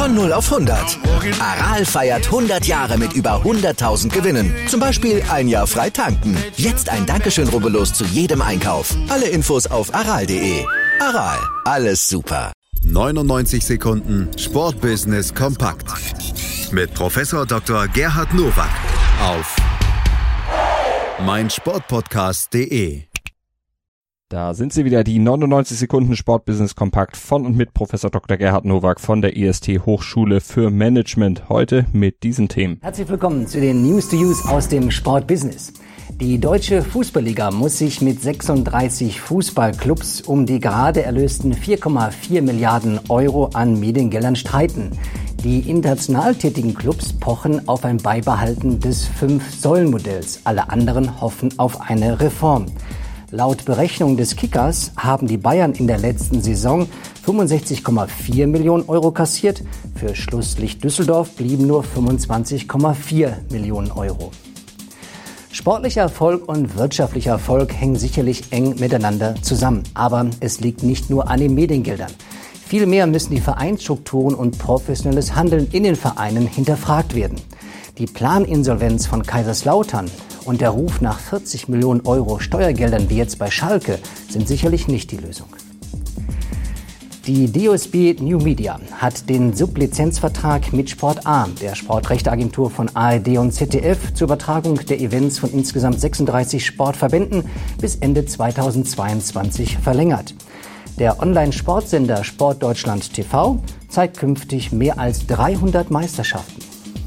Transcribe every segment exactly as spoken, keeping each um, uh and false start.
Von null auf hundert. Aral feiert hundert Jahre mit über hunderttausend Gewinnen. Zum Beispiel ein Jahr frei tanken. Jetzt ein Dankeschön, rubbellos zu jedem Einkauf. Alle Infos auf aral punkt de. Aral, alles super. neunundneunzig Sekunden Sportbusiness kompakt. Mit Professor Doktor Gerhard Nowak auf meinsportpodcast punkt de. Da sind sie wieder, die neunundneunzig Sekunden Sportbusiness kompakt von und mit Professor Doktor Gerhard Nowak von der I S T Hochschule für Management. Heute mit diesen Themen. Herzlich willkommen zu den News to Use aus dem Sportbusiness. Die Deutsche Fußballliga muss sich mit sechsunddreißig Fußballclubs um die gerade erlösten vier Komma vier Milliarden Euro an Mediengeldern streiten. Die international tätigen Clubs pochen auf ein Beibehalten des Fünf-Säulen-Modells. Alle anderen hoffen auf eine Reform. Laut Berechnung des Kickers haben die Bayern in der letzten Saison fünfundsechzig Komma vier Millionen Euro kassiert. Für Schlusslicht Düsseldorf blieben nur fünfundzwanzig Komma vier Millionen Euro. Sportlicher Erfolg und wirtschaftlicher Erfolg hängen sicherlich eng miteinander zusammen. Aber es liegt nicht nur an den Mediengeldern. Vielmehr müssen die Vereinsstrukturen und professionelles Handeln in den Vereinen hinterfragt werden. Die Planinsolvenz von Kaiserslautern und der Ruf nach vierzig Millionen Euro Steuergeldern wie jetzt bei Schalke sind sicherlich nicht die Lösung. Die D O S B New Media hat den Sublizenzvertrag mit Sport A, der Sportrechteagentur von A R D und Z D F, zur Übertragung der Events von insgesamt sechsunddreißig Sportverbänden bis Ende zweitausendzweiundzwanzig verlängert. Der Online-Sportsender Sportdeutschland T V zeigt künftig mehr als dreihundert Meisterschaften.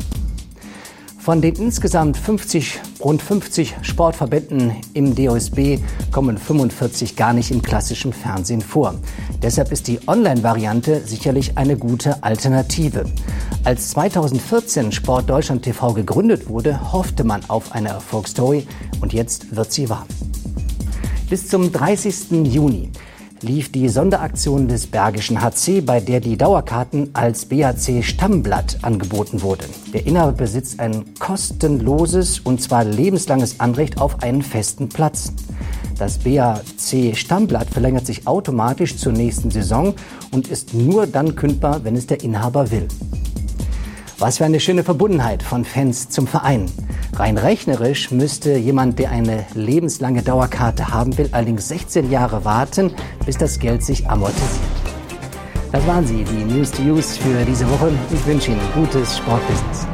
Von den insgesamt fünfzig, rund fünfzig Sportverbänden im D O S B kommen fünfundvierzig gar nicht im klassischen Fernsehen vor. Deshalb ist die Online-Variante sicherlich eine gute Alternative. Als zweitausendvierzehn Sportdeutschland T V gegründet wurde, hoffte man auf eine Erfolgsstory und jetzt wird sie wahr. Bis zum dreißigsten Juni lief die Sonderaktion des Bergischen H C, bei der die Dauerkarten als B H C Stammblatt angeboten wurden. Der Inhaber besitzt ein kostenloses und zwar lebenslanges Anrecht auf einen festen Platz. Das B H C Stammblatt verlängert sich automatisch zur nächsten Saison und ist nur dann kündbar, wenn es der Inhaber will. Was für eine schöne Verbundenheit von Fans zum Verein. Rein rechnerisch müsste jemand, der eine lebenslange Dauerkarte haben will, allerdings sechzehn Jahre warten, bis das Geld sich amortisiert. Das waren sie, die News to Use für diese Woche. Ich wünsche Ihnen gutes Sportbusiness.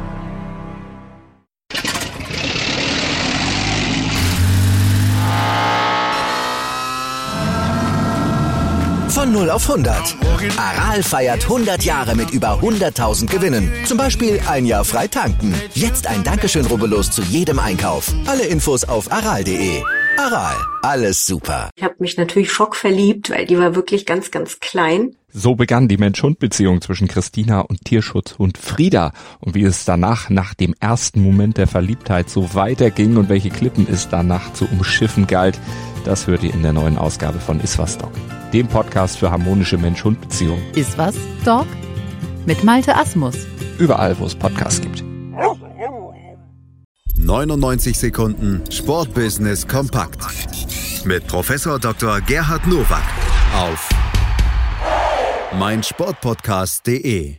Von null auf hundert. Aral feiert hundert Jahre mit über hunderttausend Gewinnen. Zum Beispiel ein Jahr frei tanken. Jetzt ein Dankeschön, rubbellos zu jedem Einkauf. Alle Infos auf aral punkt de. Aral, alles super. Ich habe mich natürlich schockverliebt, weil die war wirklich ganz, ganz klein. So begann die Mensch-Hund-Beziehung zwischen Christina und Tierschutzhund Frieda. Und wie es danach, nach dem ersten Moment der Verliebtheit, so weiterging und welche Klippen es danach zu umschiffen galt, das hört ihr in der neuen Ausgabe von Iswas Dog, dem Podcast für harmonische Mensch-Hund-Beziehungen. Iswas Dog mit Malte Asmus. Überall, wo es Podcasts gibt. neunundneunzig Sekunden Sportbusiness kompakt. Mit Professor Doktor Gerhard Nowak auf meinsportpodcast punkt de.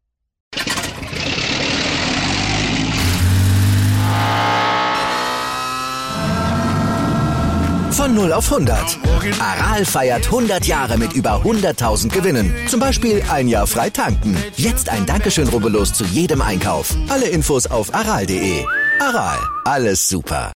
Von null auf hundert. Aral feiert hundert Jahre mit über hunderttausend Gewinnen. Zum Beispiel ein Jahr frei tanken. Jetzt ein Dankeschön, rubbellos zu jedem Einkauf. Alle Infos auf aral punkt de. Aral, alles super.